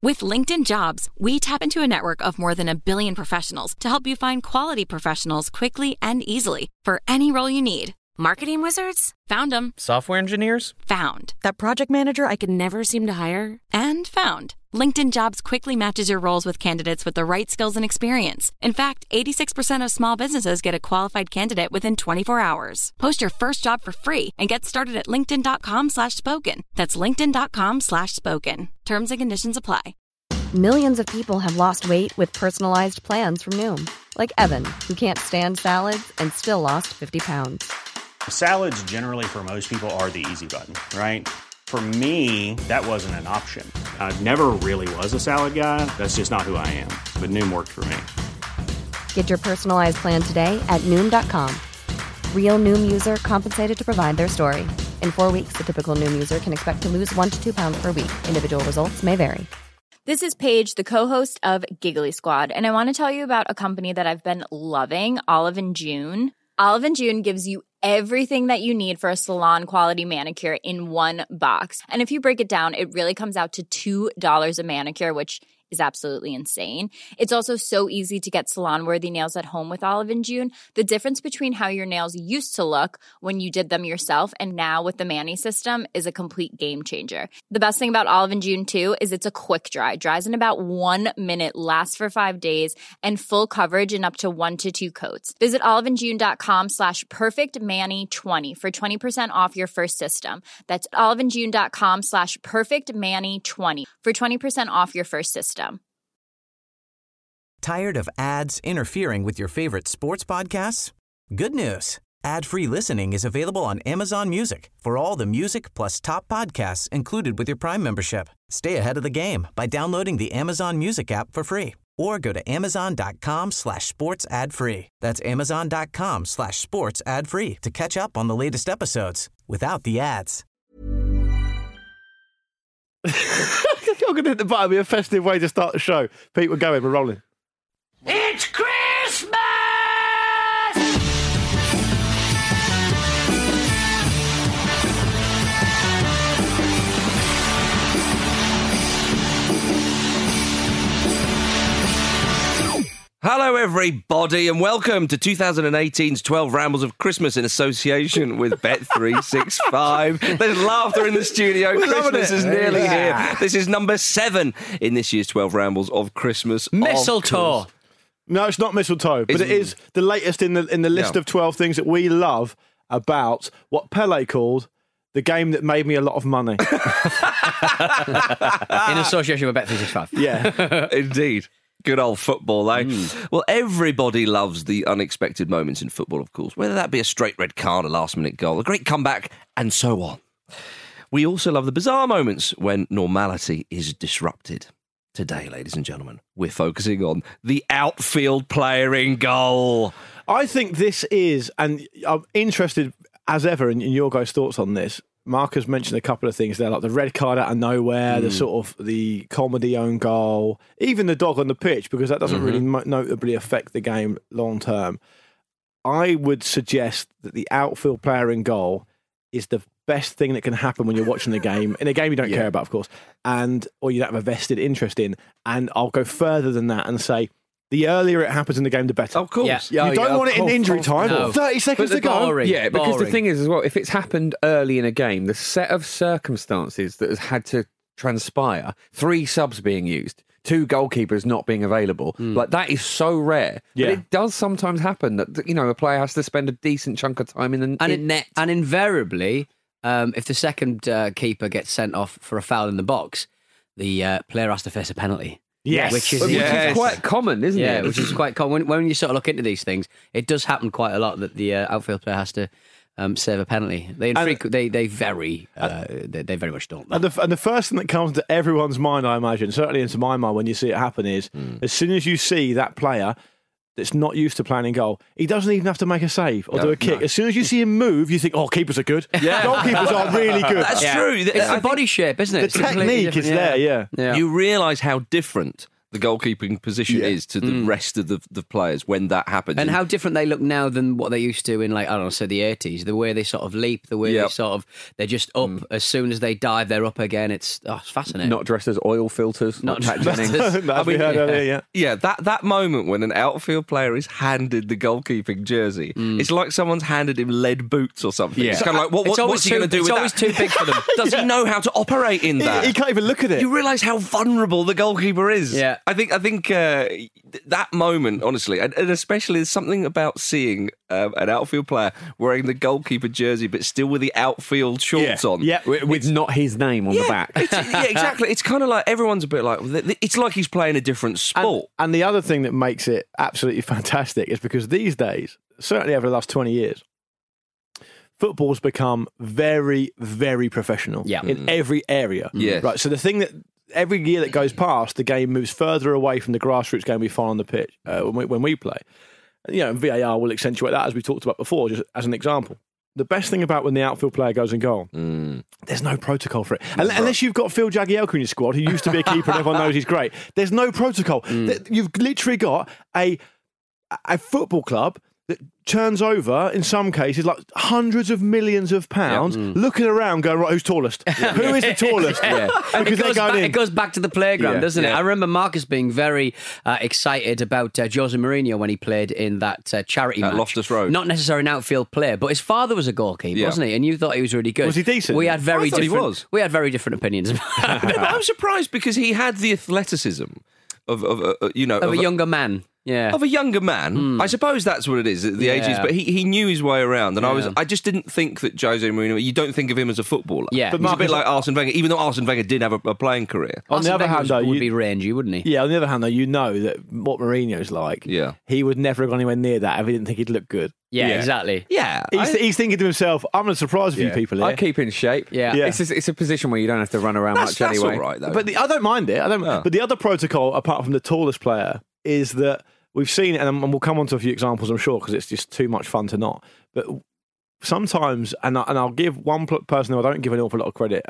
With LinkedIn Jobs, we tap into a network of more than 1 billion professionals to help you find quality professionals quickly and easily for any role you need. Marketing wizards? Found them. Software engineers? Found. That project manager I could never seem to hire? And found. LinkedIn Jobs quickly matches your roles with candidates with the right skills and experience. In fact, 86% of small businesses get a qualified candidate within 24 hours. Post your first job for free and get started at linkedin.com/spoken. That's linkedin.com/spoken. Terms and conditions apply. Millions of people have lost weight with personalized plans from Noom. Like Evan, who can't stand salads and still lost 50 pounds. Salads generally for most people are the easy button, right? For me, that wasn't an option. I never really was a salad guy. That's just not who I am. But Noom worked for me. Get your personalized plan today at Noom.com. Real Noom user compensated to provide their story. In 4 weeks, the typical Noom user can expect to lose 1 to 2 pounds per week. Individual results may vary. This is Paige, the co-host of Giggly Squad, and I want to tell you about a company that I've been loving, Olive & June. Olive & June gives you everything that you need for a salon-quality manicure in one box. And if you break it down, it really comes out to $2 a manicure, which is absolutely insane. It's also so easy to get salon-worthy nails at home with Olive & June. The difference between how your nails used to look when you did them yourself and now with the Mani system is a complete game changer. The best thing about Olive & June, too, is it's a quick dry. Dries in about 1 minute, lasts for 5 days, and full coverage in up to 1 to 2 coats. Visit oliveandjune.com/perfectmani20 for 20% off your first system. That's oliveandjune.com/perfectmani20 for 20% off your first system. Tired of ads interfering with your favorite sports podcasts? Good news. Ad-free listening is available on Amazon Music for all the music plus top podcasts included with your Prime membership. Stay ahead of the game by downloading the Amazon Music app for free or go to amazon.com/sports ad free. That's amazon.com/sports ad free to catch up on the latest episodes without the ads. I'm going to hit the button. It'll be a festive way to start the show. Pete, we're going. We're rolling. It's Christmas! Hello, everybody, and welcome to 2018's 12 Rambles of Christmas in association with Bet365. There's laughter in the studio. Christmas is nearly here. This is number 7 in this year's 12 Rambles of Christmas. Mistletoe. No, it's not mistletoe, but it is the latest in the list of 12 things that we love about what Pele called the game that made me a lot of money. In association with Bet365. Yeah. Indeed. Good old football, eh? Well, everybody loves the unexpected moments in football, of course, whether that be a straight red card, a last-minute goal, a great comeback, and so on. We also love the bizarre moments when normality is disrupted. Today, ladies and gentlemen, we're focusing on the outfield player in goal. I think this is, and I'm interested as ever in your guys' thoughts on this. Mark has mentioned a couple of things there, like the red card out of nowhere, the sort of the comedy own goal, even the dog on the pitch, because that doesn't really notably affect the game long term. I would suggest that the outfield player in goal is the best thing that can happen when you're watching the game, in a game you don't care about, of course, or you don't have a vested interest in. And I'll go further than that and say, the earlier it happens in the game, the better. Of course. Yeah. You don't want it in injury time. No. 30 seconds to go. Yeah, because the thing is as well, if it's happened early in a game, the set of circumstances that has had to transpire, 3 subs being used, 2 goalkeepers not being available, like that is so rare. Yeah. But it does sometimes happen that, you know, a player has to spend a decent chunk of time in net. And invariably, if the second keeper gets sent off for a foul in the box, the player has to face a penalty. Yes. Which is quite common, isn't it? Yeah, which is quite common. When you sort of look into these things, it does happen quite a lot that the outfield player has to save a penalty. They very much don't. And the first thing that comes to everyone's mind, I imagine, certainly into my mind when you see it happen, is as soon as you see that player that's not used to playing in goal, he doesn't even have to make a save or do a kick. No. As soon as you see him move, you think, oh, keepers are good. Yeah. Goalkeepers are really good. That's true. It's the body shape, isn't it? The technique is there, yeah. You realise how different the goalkeeping position is to the rest of the players when that happens. And how different they look now than what they used to in, like, I don't know, say the 80s. The way they sort of leap, the way they're just up. As soon as they dive, they're up again. It's fascinating. Not dressed as oil filters. Not Pat dressed Jennings. as- As we heard earlier, Yeah, that moment when an outfield player is handed the goalkeeping jersey, it's like someone's handed him lead boots or something. Yeah. It's kind of like, what's he going to do with that? It's always too big for them. Does he know how to operate in that? He can't even look at it. You realise how vulnerable the goalkeeper is. Yeah. I think that moment, honestly, and especially there's something about seeing an outfield player wearing the goalkeeper jersey, but still with the outfield shorts on. Yeah, With not his name on the back. Yeah, exactly. It's kind of like everyone's a bit like, it's like he's playing a different sport. And the other thing that makes it absolutely fantastic is because these days, certainly over the last 20 years, football's become very, very professional in every area. Yes. Right. So the thing that every year that goes past, the game moves further away from the grassroots game we find on the pitch when we play. And VAR will accentuate that, as we talked about before, just as an example. The best thing about when the outfield player goes in goal, there's no protocol for it. Unless you've got Phil Jagielka in your squad, who used to be a keeper and everyone knows he's great. There's no protocol. You've literally got a football club that turns over, in some cases, like hundreds of millions of pounds, looking around going, right, who's tallest? Who is the tallest? Because they're going in. It goes back to the playground, doesn't it? Yeah. I remember Marcus being very excited about Jose Mourinho when he played in that charity match. Loftus Road. Not necessarily an outfield player, but his father was a goalkeeper, wasn't he? And you thought he was really good. Was he decent? We had very I thought he different. was. We had very different opinions about But I'm surprised because he had the athleticism of a younger man. Yeah. Of a younger man. I suppose that's what it is, the age is. But he knew his way around. And I just didn't think that Jose Mourinho, you don't think of him as a footballer. Yeah. But he's a bit like Arsene Wenger, even though Arsene Wenger did have a playing career. On the other hand, though, would be rangy, wouldn't he? Yeah, on the other hand, though, you know that what Mourinho's like, he would never have gone anywhere near that if he didn't think he'd look good. Yeah, exactly. Yeah. He's thinking to himself, I'm going to surprise a few people here. I keep in shape. Yeah. It's a position where you don't have to run around much That's anyway. all right, though. But I don't mind it. But the other protocol, apart from the tallest player, is that we've seen, and we'll come on to a few examples, I'm sure, because it's just too much fun to not. But sometimes, and I'll give one person who I don't give an awful lot of credit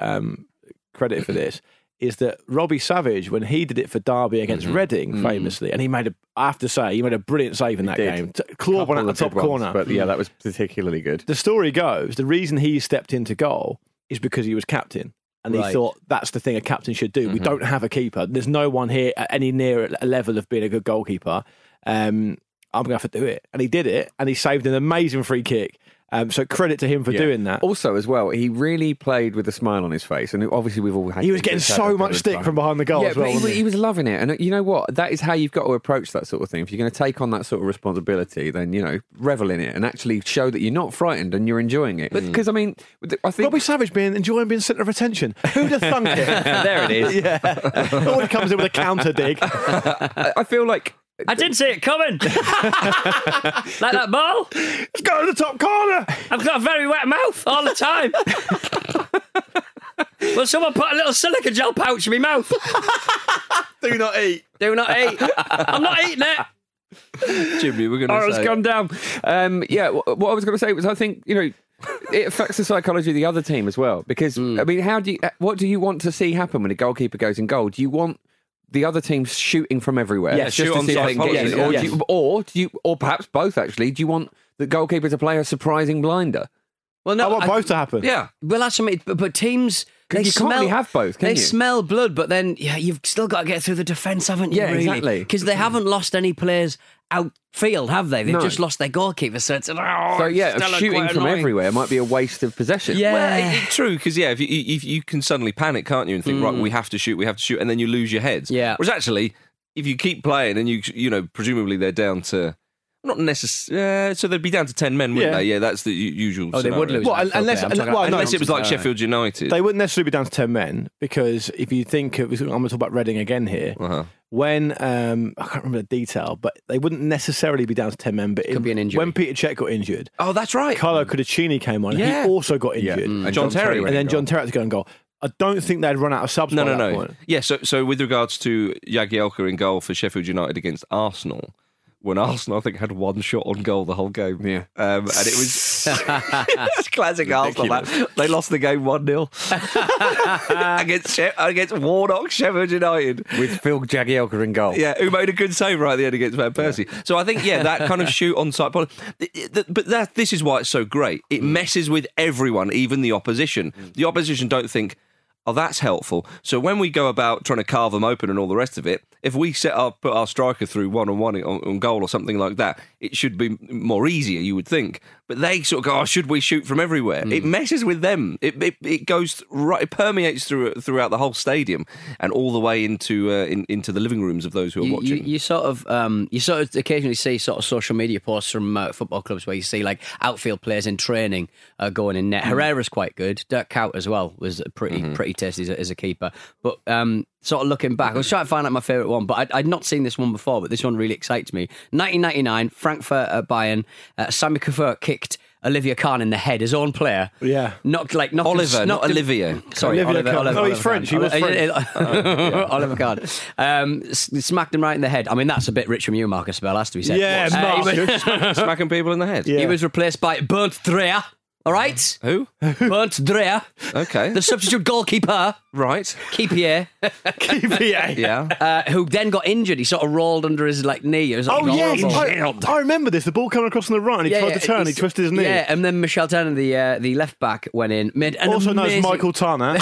for this, is that Robbie Savage, when he did it for Derby against Reading, famously, and I have to say, he made a brilliant save in that game. Clawed one at the top corner. But yeah, that was particularly good. The story goes, the reason he stepped into goal is because he was captain. And he thought, that's the thing a captain should do. We don't have a keeper. There's no one here at any near a level of being a good goalkeeper. I'm going to have to do it. And he did it, and he saved an amazing free kick. So credit to him for doing that. Also, as well, he really played with a smile on his face. And obviously, we've all had... He was getting so much stick from behind the goal as well. But he was loving it. And you know what? That is how you've got to approach that sort of thing. If you're going to take on that sort of responsibility, then, revel in it and actually show that you're not frightened and you're enjoying it. Because, I mean, I think... Robbie Savage enjoying being centre of attention. Who'd have thunk it? There it is. Yeah. Always comes in with a counter dig. I feel like... I didn't see it coming. Like that ball. Let's go to the top corner. I've got a very wet mouth all the time. Will someone put a little silica gel pouch in my mouth? Do not eat. Do not eat. I'm not eating it. Jimmy, we're going to it's gone down. What I was going to say was I think, it affects the psychology of the other team as well. Because, I mean, what do you want to see happen when a goalkeeper goes in goal? Do you want the other team's shooting from everywhere? Yes, just to see if they can get in. Yes. Or perhaps both, actually. Do you want the goalkeeper to play a surprising blinder? Well, no, I want both to happen. Yeah. Well, that's something. But teams, they you can't really have both, can they you? smell blood, but then you've still got to get through the defence, haven't you? Yeah, really? exactly. Because they haven't lost any players outfield, have they? They've just lost their goalkeeper. So it's shooting from everywhere might be a waste of possession. Yeah. Well, it's true, because, if you can suddenly panic, can't you, and think, right, we have to shoot, and then you lose your heads. Yeah. Whereas actually, if you keep playing and you presumably they're down to... Not necessarily. So they'd be down to 10 men, wouldn't they? Yeah, that's the usual. Oh, scenario. they would lose. Well, unless it was like Sheffield United. They wouldn't necessarily be down to 10 men, because if you think I'm going to talk about Reading again here. When I can't remember the detail, but they wouldn't necessarily be down to 10 men. But Could be an injury. when Peter Cech got injured, Oh, that's right. Carlo Cudicini came on. Yeah. He also got injured. And John Terry and then John Terry had to go and goal. I don't think they'd run out of subs. by that point. Yeah, so with regards to Jagielka in goal for Sheffield United against Arsenal, when Arsenal, I think, had one shot on goal the whole game. Yeah. And it was it's classic Arsenal. That. They lost the game 1-0 against Warnock, Sheffield United. With Phil Jagielka in goal. Yeah, who made a good save right at the end against Van Persie. Yeah. So I think, that kind of shoot on site. But this is why it's so great. It messes with everyone, even the opposition. The opposition don't think, oh, that's helpful. So when we go about trying to carve them open and all the rest of it, if we put our striker through one-on-one on goal or something like that, it should be more easier, you would think. But they sort of go, oh, should we shoot from everywhere? It messes with them. It goes right, it permeates throughout the whole stadium and all the way into the living rooms of those who are watching. You sort of occasionally see sort of social media posts from football clubs where you see like outfield players in training going in net. Herrera's quite good. Dirk Kuyt as well was pretty tasty as a keeper. But sort of looking back, I was trying to find out my favourite one, but I'd not seen this one before, but this one really excites me. 1999, Frankfurt at Bayern, Sami Khedira kicked Olivier Kahn in the head, his own player. Yeah. Not Oliver, not Olivier. Sorry, Olivier Kahn. Oliver. No, he's French. He was French. Oliver Kahn. Smacked him right in the head. I mean, that's a bit rich from you, Marcus Bell, has to be said. Yeah, Smacking people in the head. Yeah. He was replaced by Bernd Dreyer. All right? Who? Bernd Dreyer. Okay. The substitute goalkeeper. Right. Keepier. Yeah. Who then got injured. He sort of rolled under his knee. It was like I remember this. The ball coming across on the right and he tried to turn. He twisted his knee. Yeah, and then Michel Turner, the left back, went in. Made an also known as amazing... Michael Turner.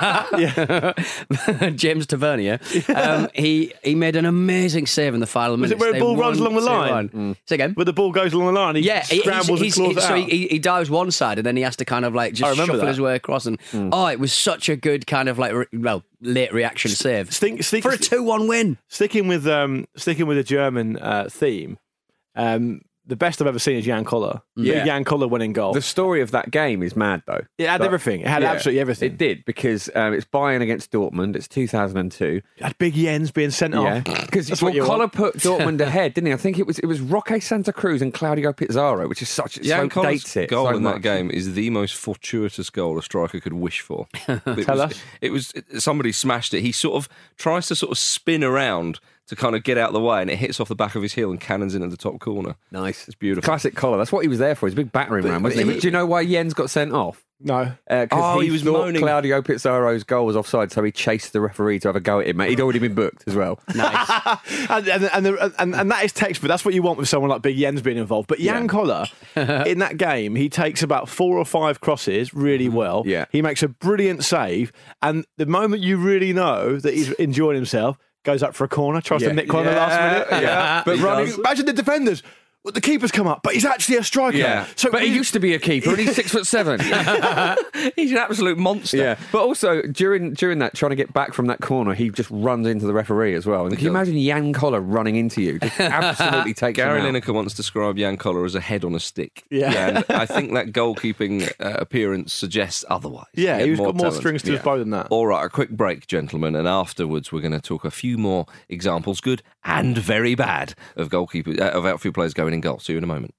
James Tavernier. He made an amazing save in the final minutes. Was it where the ball runs along the line? Say again? Where the ball goes along the line, he scrambles and claws it out. So he dives one side and then he has to kind of like just shuffle his way across. And it was such a good kind of like late reaction save for a 2-1 win. Sticking with the German theme. The best I've ever seen is Jan Koller. Yeah. Jan Koller winning goal. The story of that game is mad, though. It had everything. It had absolutely everything. It did, because it's Bayern against Dortmund. It's 2002. It had Big Jens being sent off. Because Koller put Dortmund ahead, didn't he? I think it was Roque Santa Cruz and Claudio Pizarro, which is such... Jan Koller's dates it goal so in much. that game is the most fortuitous goal a striker could wish for. Tell us. It was somebody smashed it. He sort of tries to sort of spin around to kind of get out of the way, and it hits off the back of his heel and cannons in at the top corner. Nice. It's beautiful. Classic Koller. That's what he was there for. He's a big battering ram, wasn't he? Do you know why Jens got sent off? No. Because he was thought moaning. Claudio Pizarro's goal was offside, so he chased the referee to have a go at him. Mate. He'd already been booked as well. Nice. and that is textbook. That's what you want with someone like Big Jens being involved. But Jan Koller, in that game, he takes about 4 or 5 crosses really well. Yeah. He makes a brilliant save. And the moment you really know that he's enjoying himself, goes up for a corner, tries to nick one in the last minute. Yeah. But imagine the defenders. Well, the keeper's come up, but he's actually a striker. Yeah. But he used to be a keeper, and he's 6'7". He's an absolute monster. Yeah. But also, during that, trying to get back from that corner, he just runs into the referee as well. And can you imagine Jan Koller running into you? Just absolutely takes him Gary out. Lineker once described Jan Koller as a head on a stick. Yeah. And I think that goalkeeping appearance suggests otherwise. Yeah, he's got more talent. strings to his bow than that. All right, a quick break, gentlemen, and afterwards we're going to talk a few more examples, good and very bad, of goalkeepers, of outfield players going in goal. See you in a moment.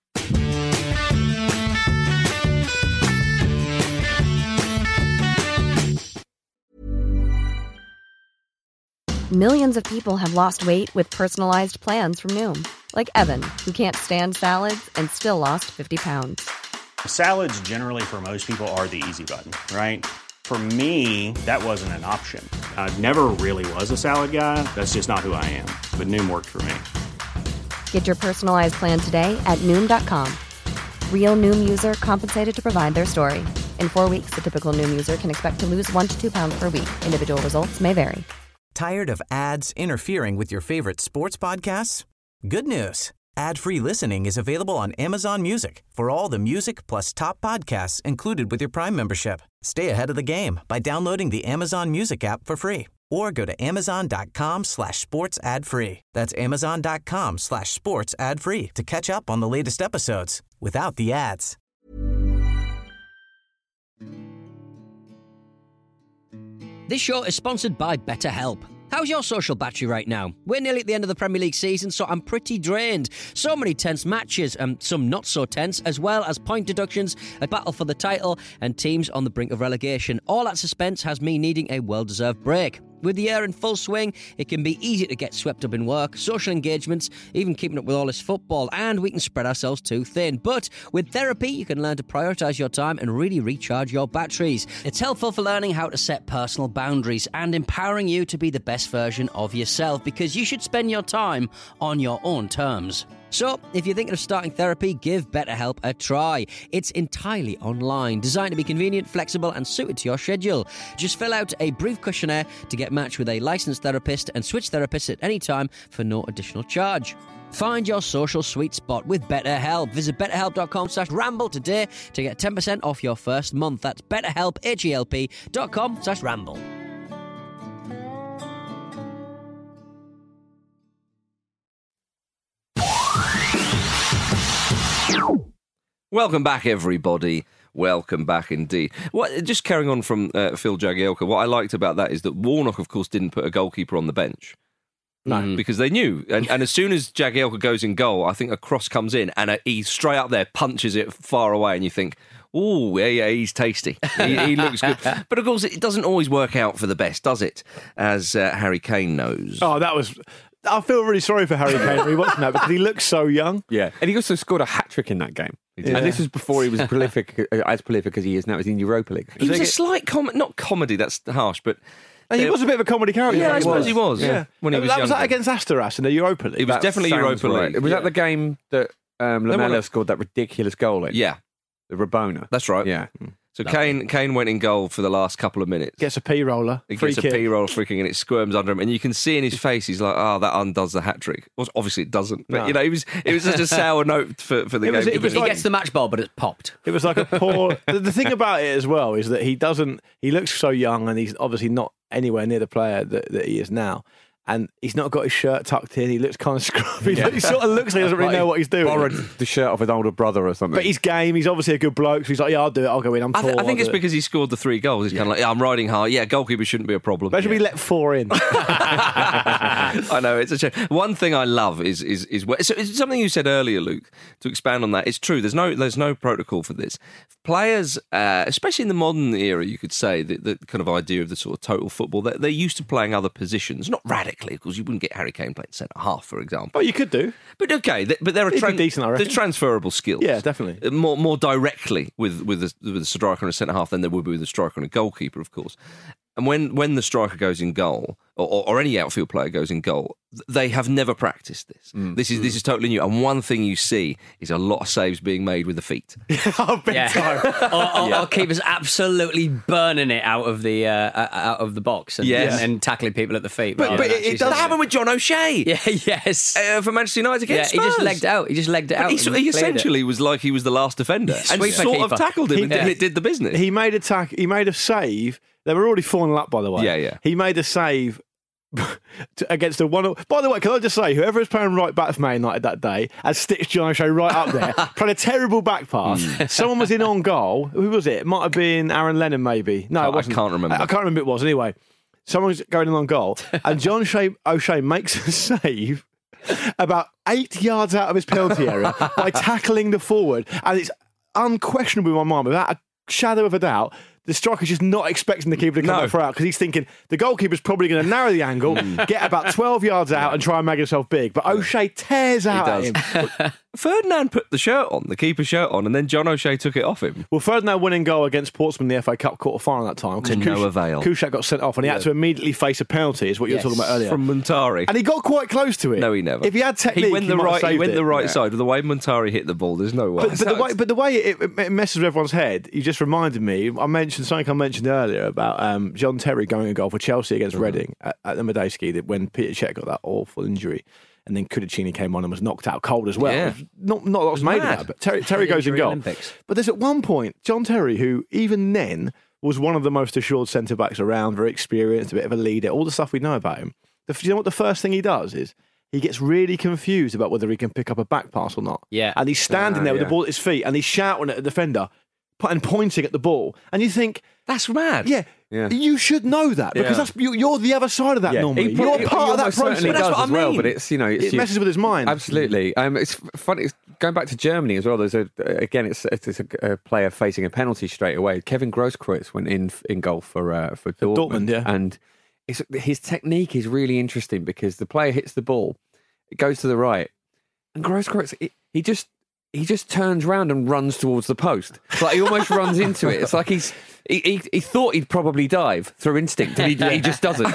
Millions of people have lost weight with personalized plans from Noom. Like Evan, who can't stand salads and still lost 50 pounds. Salads generally for most people are the easy button, right? For me, that wasn't an option. I never really was a salad guy. That's just not who I am. But Noom worked for me. Get your personalized plan today at Noom.com. Real Noom user compensated to provide their story. In 4 weeks, the typical Noom user can expect to lose 1 to 2 pounds per week. Individual results may vary. Tired of ads interfering with your favorite sports podcasts? Good news. Ad-free listening is available on Amazon Music for all the music plus top podcasts included with your Prime membership. Stay ahead of the game by downloading the Amazon Music app for free or go to amazon.com/sports ad free. That's amazon.com/sports ad free to catch up on the latest episodes without the ads. This show is sponsored by BetterHelp. How's your social battery right now? We're nearly at the end of the Premier League season, so I'm pretty drained. So many tense matches, and some not so tense, as well as point deductions, a battle for the title, and teams on the brink of relegation. All that suspense has me needing a well-deserved break. With the year in full swing, it can be easy to get swept up in work, social engagements, even keeping up with all this football, and we can spread ourselves too thin. But with therapy, you can learn to prioritise your time and really recharge your batteries. It's helpful for learning how to set personal boundaries and empowering you to be the best version of yourself, because you should spend your time on your own terms. So, if you're thinking of starting therapy, give BetterHelp a try. It's entirely online, designed to be convenient, flexible, and suited to your schedule. Just fill out a brief questionnaire to get matched with a licensed therapist and switch therapists at any time for no additional charge. Find your social sweet spot with BetterHelp. Visit betterhelp.com/ramble today to get 10% off your first month. That's betterhelp, HELP.com/ramble. Welcome back, everybody. Welcome back indeed. Just carrying on from Phil Jagielka, what I liked about that is that Warnock, of course, didn't put a goalkeeper on the bench. No. Because they knew. And as soon as Jagielka goes in goal, I think a cross comes in and he straight up there punches it far away and you think, oh, yeah, he's tasty. He looks good. But of course, it doesn't always work out for the best, does it? As Harry Kane knows. Oh, I feel really sorry for Harry Kane rewatching that because he looks so young. Yeah, and he also scored a hat-trick in that game. Yeah. And this was before he was as prolific as he is now. He's in Europa League. He was a slight not comedy, that's harsh, but... And he was a bit of a comedy character. Yeah, I suppose he was. Yeah. When he was that was younger. that against Asteras in the Europa League. It was definitely Europa League. Was that the game that Lamela scored that ridiculous goal in? Yeah. The Rabona. That's right. Yeah. So Kane went in goal for the last couple of minutes. Gets a P-roller. He gets a P-roller free kick and it squirms under him. And you can see in his face, he's like, that undoes the hat-trick. Well, obviously it doesn't. But, it was such a sour note for the game. He gets the match ball, but it's popped. It was like a poor... the thing about it as well is that he looks so young and he's obviously not anywhere near the player that he is now. And he's not got his shirt tucked in. He looks kind of scruffy. Yeah. He sort of looks like he doesn't really know what he's doing. Borrowed the shirt off his older brother or something. But he's game. He's obviously a good bloke. So he's like, yeah, I'll do it. I'll go in. I'm tall. I think it's because he scored the 3 goals. He's kind of like, I'm riding hard. Yeah, goalkeeper shouldn't be a problem. Imagine we let 4 in. I know, it's a shame. One thing I love is so it's something you said earlier, Luke, to expand on that. It's true. There's no protocol for this. Players, especially in the modern era, you could say, the kind of idea of the sort of total football, they're used to playing other positions. Not radically, because you wouldn't get Harry Kane playing centre half, for example. Oh, you could do. But okay, but there are decent, I reckon. There's transferable skills. Yeah, definitely. More directly with the striker and a centre half than there would be with a striker and a goalkeeper, of course. And when the striker goes in goal, or any outfield player goes in goal, they have never practiced this. This is totally new. And one thing you see is a lot of saves being made with the feet. Big time. Or keepers absolutely burning it out of the box and tackling people at the feet. But it does happen with John O'Shea. Yeah, yes. For Manchester United against Spurs. He just legged out. He He essentially was like he was the last defender and sort of tackled him and it did the business. He made a save. They were already 4-0 up, by the way. Yeah. He made a save against a 1-0. By the way, can I just say, whoever was playing right back for Man United that day has stitched John O'Shea right up there. Played a terrible back pass. Someone was in on goal. Who was it? It might have been Aaron Lennon, maybe. No, it wasn't. I can't remember. I can't remember who it was. Anyway, someone's going in on goal, and John O'Shea makes a save about 8 yards out of his penalty area by tackling the forward. And it's unquestionable in my mind, without a shadow of a doubt, the striker's just not expecting the keeper to come back for out because he's thinking the goalkeeper's probably going to narrow the angle, get about 12 yards out and try and make himself big. But O'Shea tears out at him. Ferdinand put the shirt on, the keeper's shirt on, and then John O'Shea took it off him. Well, Ferdinand winning goal against Portsmouth in the FA Cup quarter-final that time. To no avail. Kuszczak got sent off and he had to immediately face a penalty, is what you were talking about earlier. From Muntari. And he got quite close to it. No, he never. If he had technique, he went the right side. With the way Muntari hit the ball, there's no way. But the way it messes with everyone's head, you just reminded me, I mentioned earlier about John Terry going a goal for Chelsea against Reading at the Medeski when Peter Cech got that awful injury. And then Kudicini came on and was knocked out cold as well. Yeah. Not a lot's made of that, but Terry goes in goal. Olympics. But there's at one point, John Terry, who even then was one of the most assured centre-backs around, very experienced, a bit of a leader, all the stuff we know about him. You know what the first thing he does is? He gets really confused about whether he can pick up a back pass or not. Yeah. And he's standing there with the ball at his feet and he's shouting at the defender and pointing at the ball. And you think... That's mad. Yeah. You should know that because you're the other side of that normally. You're part of that process. That's what I mean. But it's it messes with his mind. Absolutely. It's funny. It's going back to Germany as well. There's it's a player facing a penalty straight away. Kevin Grosskreutz went in goal for Dortmund. Yeah. And his technique is really interesting because the player hits the ball, it goes to the right, and Grosskreutz, he just turns round and runs towards the post. It's like he almost runs into it. It's like he thought he'd probably dive through instinct, and he just doesn't.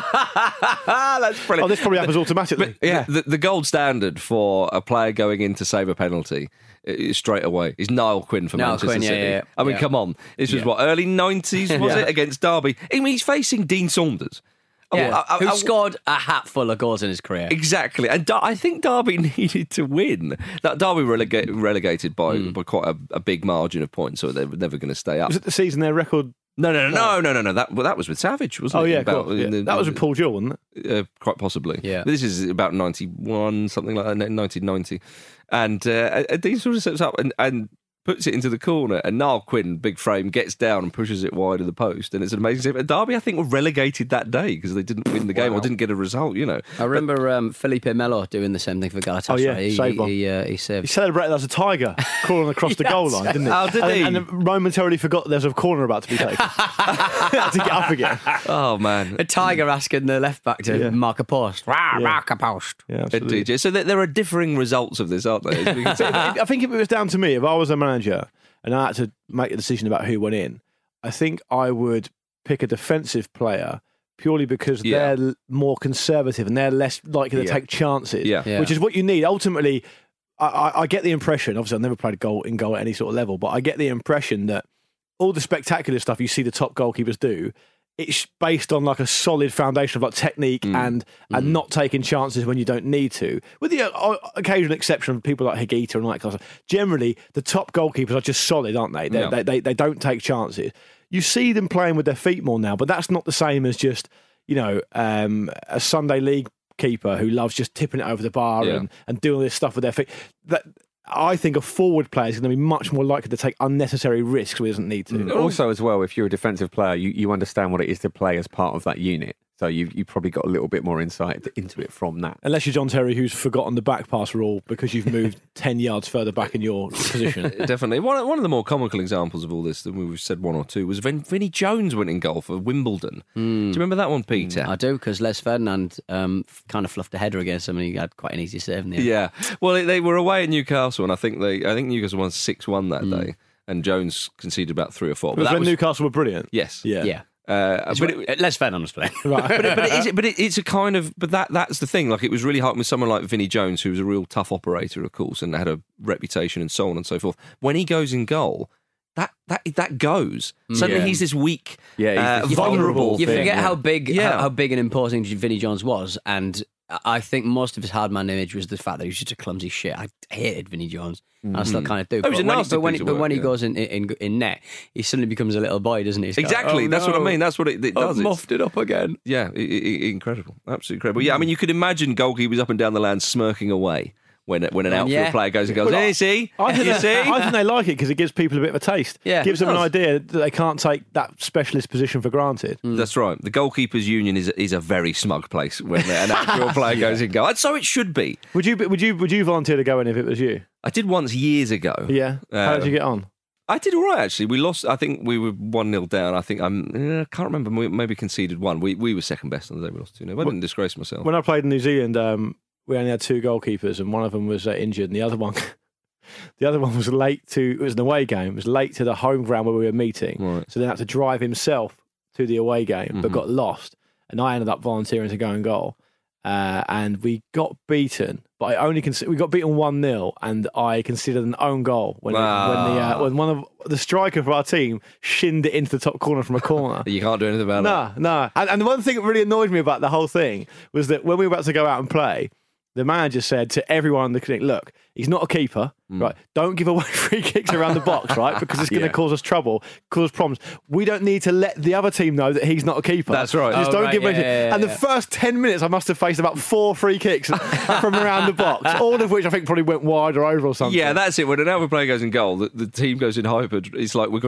That's brilliant. Oh, this probably happens automatically. Yeah, the gold standard for a player going in to save a penalty straight away is Niall Quinn for Manchester City. Yeah. I mean, come on, this was what, early 90s was it, against Derby? I mean, he's facing Dean Saunders. Who scored a hatful of goals in his career. Exactly. And I think Derby needed to win. That Derby relegated by quite a big margin of points, so they were never going to stay up. Was it the season their record? No. That was with Savage, wasn't it? Yeah, that was with Paul Gill, wasn't it? Quite possibly. Yeah. This is about 91, something like that, 1990. And Dean sort of steps up and puts it into the corner, and Niall Quinn, big frame, gets down and pushes it wide of the post, and it's an amazing save. And Derby, I think, were relegated that day because they didn't win the game or didn't get a result, you know. I remember Felipe Melo doing the same thing for Galatasaray. Oh, yeah, He saved. He celebrated as a tiger crawling across the goal line, didn't he? Oh, did he? And momentarily forgot there's a corner about to be taken. Had to get up again. Oh, man. A tiger asking the left back to mark a post. Mark a post. Yeah, absolutely. Indeed. So there are differing results of this, aren't there? I think if it was down to me, if I was a manager and I had to make a decision about who went in, I think I would pick a defensive player purely because they're more conservative and they're less likely to take chances, which is what you need. Ultimately, I get the impression, obviously I've never played in goal at any sort of level, but I get the impression that all the spectacular stuff you see the top goalkeepers do, it's based on like a solid foundation of like technique and not taking chances when you don't need to. With the occasional exception of people like Higuita and all that kind of stuff. Generally, the top goalkeepers are just solid, aren't they? They don't take chances. You see them playing with their feet more now, but that's not the same as just, a Sunday league keeper who loves just tipping it over the bar and doing all this stuff with their feet. I think a forward player is going to be much more likely to take unnecessary risks where he doesn't need to. Also, as well, if you're a defensive player, you understand what it is to play as part of that unit. So you've probably got a little bit more insight into it from that. Unless you're John Terry, who's forgotten the back pass rule because you've moved 10 yards further back in your position. Definitely. One of the more comical examples of all this, that we've said one or two, was when Vinnie Jones went in goal for Wimbledon. Do you remember that one, Peter? I do, because Les Ferdinand kind of fluffed a header against him and he had quite an easy save in the end. Yeah. Well, they were away at Newcastle, and I think Newcastle won 6-1 that day, and Jones conceded about 3 or 4. But that was when Newcastle were brilliant? Yes. Yeah. Les Ferdinand was playing, right? It's a kind of, that's the thing. Like, it was really hard with someone like Vinnie Jones, who was a real tough operator, of course, and had a reputation and so on and so forth. When he goes in goal, that goes. Suddenly he's this weak, vulnerable. You forget how big and imposing Vinnie Jones was, and I think most of his hard man image was the fact that he was just a clumsy shit. I hated Vinnie Jones. And I still kind of do. But when he goes in net, he suddenly becomes a little boy, doesn't he? Exactly. That's what I mean. That's what it does. I've muffed it up again. Yeah, incredible. Absolutely incredible. Yeah, I mean, you could imagine goalkeepers up and down the land smirking away when an outfield player goes and goes, hey, see? I think they like it because it gives people a bit of a taste. Yeah, gives them an idea that they can't take that specialist position for granted. That's right. The Goalkeepers Union is a very smug place when an outfield player goes in goal. And so it should be. Would you volunteer to go in if it was you? I did once years ago. Yeah. How did you get on? I did all right, actually. We lost. I think we were 1-0 down. I think I can't remember. We maybe conceded 1. We were second best on the day. We lost 2-0. I didn't disgrace myself. When I played in New Zealand, we only had 2 goalkeepers, and one of them was injured, and the other one was late to. It was an away game. It was late to the home ground where we were meeting, right. So then had to drive himself to the away game, but got lost, and I ended up volunteering to go and goal, and we got beaten. But we got beaten 1-0, and I considered an own goal when one of the striker for our team shinned it into the top corner from a corner. You can't do anything about it. No. And the one thing that really annoyed me about the whole thing was that when we were about to go out and play, the manager said to everyone in the clinic, look, he's not a keeper, right? Don't give away free kicks around the box, right? Because it's going to cause us trouble, cause problems. We don't need to let the other team know that he's not a keeper. That's right. Just don't give away. And the first 10 minutes, I must have faced about 4 free kicks from around the box, all of which I think probably went wide or over or something. Yeah, that's it. When an outfield player goes in goal, the team goes in hyper. It's like we've got to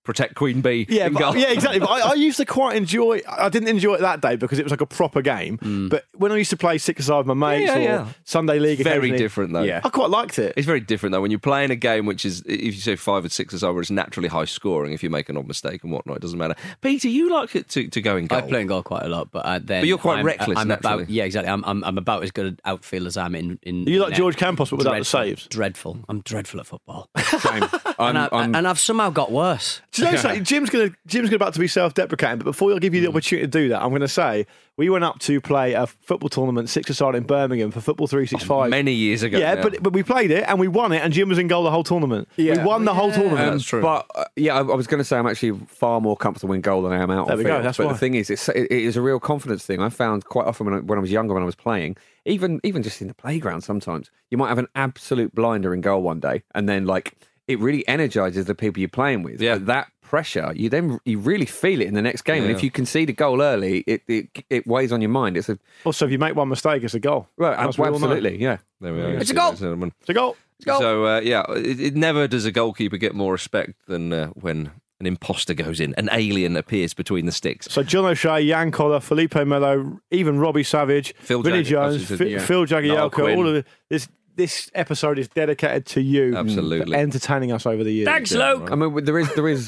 protect Queen Bee. Yeah, in goal. yeah, exactly. But I used to quite enjoy. I didn't enjoy it that day because it was like a proper game. But when I used to play six-a-side with my mates or Sunday league, Very occasionally, different though. I quite liked it. It's very different though when you're playing a game which is, if you say 5 or 6 aside, where it's naturally high scoring. If you make an odd mistake and whatnot, it doesn't matter. Peter, you like it to go in goal. I play in goal quite a lot, but then you're quite reckless. I'm naturally. about, yeah, exactly. I'm about as good an outfield as I'm in. You like George Campos, but without the saves. Dreadful. I'm dreadful at football. Same. And I've somehow got worse. Do you know something? Jim's about to be self-deprecating, but before I'll give you the opportunity to do that, I'm going to say we went up to play a football tournament, six-a-side in Birmingham for Football 365 many years ago. Yeah, now. but we played it and we won it, and Jim was in goal the whole tournament. We won the whole tournament. That's true. But I was going to say I'm actually far more comfortable in goal than I am out. There we go. Field. That's but why. the thing is, it is a real confidence thing. I found quite often when I was younger, when I was playing, even just in the playground, sometimes you might have an absolute blinder in goal one day, and then it really energises the people you're playing with. Yeah. But that pressure, you really feel it in the next game. And if you concede a goal early, it weighs on your mind. Also, if you make one mistake, it's a goal. Right, absolutely, yeah. There we are. It's a goal. It's a goal. So, it never does a goalkeeper get more respect than when an imposter goes in, an alien appears between the sticks. So John O'Shea, Jan Collar, Felipe Melo, even Robbie Savage, Vinnie Jones, Phil Jagielka, all of this episode is dedicated to you. Absolutely. For entertaining us over the years. Thanks, Luke. I mean, there is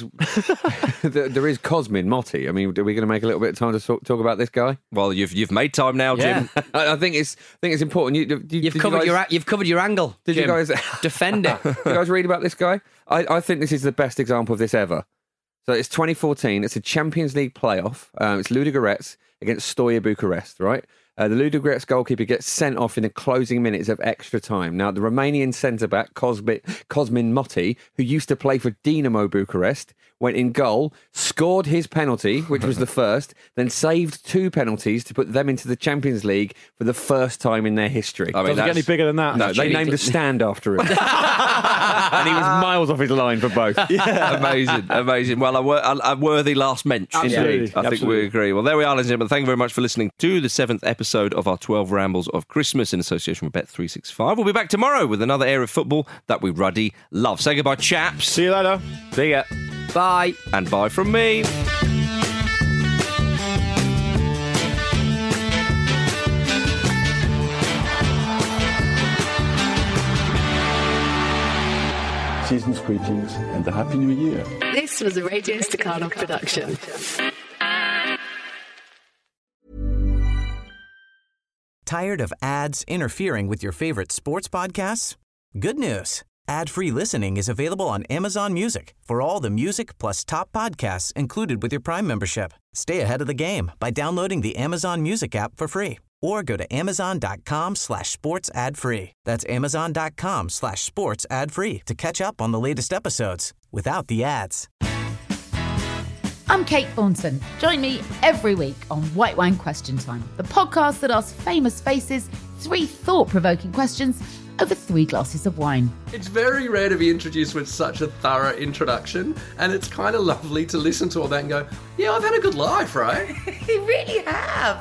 there is Cosmin Motti. I mean, are we going to make a little bit of time to talk about this guy? Well, you've made time now, Jim. I think it's important. You've covered your angle. Did Jim. you guys defend it? Did you guys read about this guy? I think this is the best example of this ever. So it's 2014. It's a Champions League playoff. It's Ludogorets against Steaua Bucharest, right? The Ludogorets goalkeeper gets sent off in the closing minutes of extra time. Now, the Romanian centre-back, Cosmin Motti, who used to play for Dinamo Bucharest, went in goal, scored his penalty, which was the first, then saved 2 penalties to put them into the Champions League for the first time in their history. I mean, doesn't get any bigger than that. No, they named a stand after him. And he was miles off his line for both. Yeah. Amazing. Well, a worthy last mention. Absolutely. I think we agree. Well, there we are, ladies and gentlemen. Thank you very much for listening to the 7th episode of our 12 Rambles of Christmas in association with Bet365. We'll be back tomorrow with another area of football that we ruddy love. Say goodbye, chaps. See you later. See ya. Bye. And bye from me. Season's greetings and a Happy New Year. This was a Radio Staccato production. Tired of ads interfering with your favorite sports podcasts? Good news. Ad-free listening is available on Amazon Music for all the music plus top podcasts included with your Prime membership. Stay ahead of the game by downloading the Amazon Music app for free or go to amazon.com/sports ad free. That's amazon.com/sports ad free to catch up on the latest episodes without the ads. I'm Kate Thornton. Join me every week on White Wine Question Time, the podcast that asks famous faces 3 thought-provoking questions over 3 glasses of wine. It's very rare to be introduced with such a thorough introduction, and it's kind of lovely to listen to all that and go, yeah, I've had a good life, right? You really have.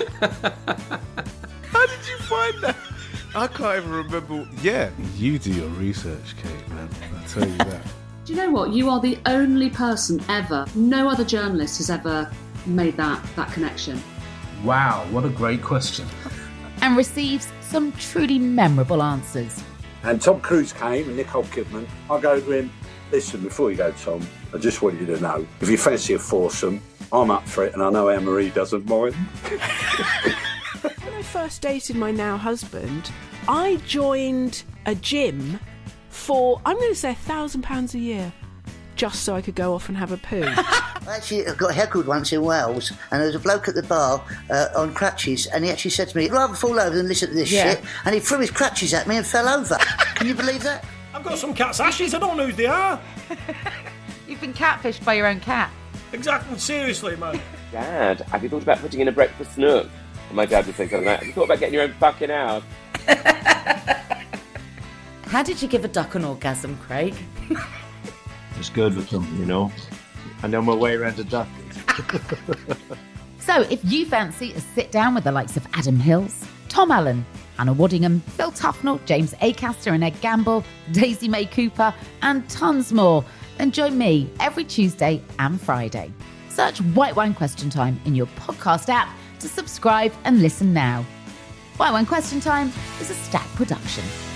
How did you find that? I can't even remember. Yeah, you do your research, Kate, man. I'll tell you that. Do you know what? You are the only person ever, no other journalist has ever made that connection. Wow, what a great question. And receives some truly memorable answers. And Tom Cruise came and Nicole Kidman. I go to him, listen, before you go, Tom, I just want you to know, if you fancy a foursome, I'm up for it and I know Anne-Marie doesn't mind. When I first dated my now husband, I joined a gym for, I'm going to say £1,000 a year, just so I could go off and have a poo. Actually, I got heckled once in Wales, and there was a bloke at the bar on crutches, and he actually said to me, I'd rather fall over than listen to this shit, and he threw his crutches at me and fell over. Can you believe that? I've got some cat's ashes, I don't know who they are. You've been catfished by your own cat. Exactly, seriously, man. Dad, have you thought about putting in a breakfast nook? And my dad would say something like, have you thought about getting your own fucking house? How did you give a duck an orgasm, Craig? It's good with them, you know. I know my way around a duck. So if you fancy a sit down with the likes of Adam Hills, Tom Allen, Anna Waddingham, Phil Tufnell, James Acaster and Ed Gamble, Daisy May Cooper, and tons more, Then join me every Tuesday and Friday. Search White Wine Question Time in your podcast app to subscribe and listen now. White Wine Question Time is a Stack production.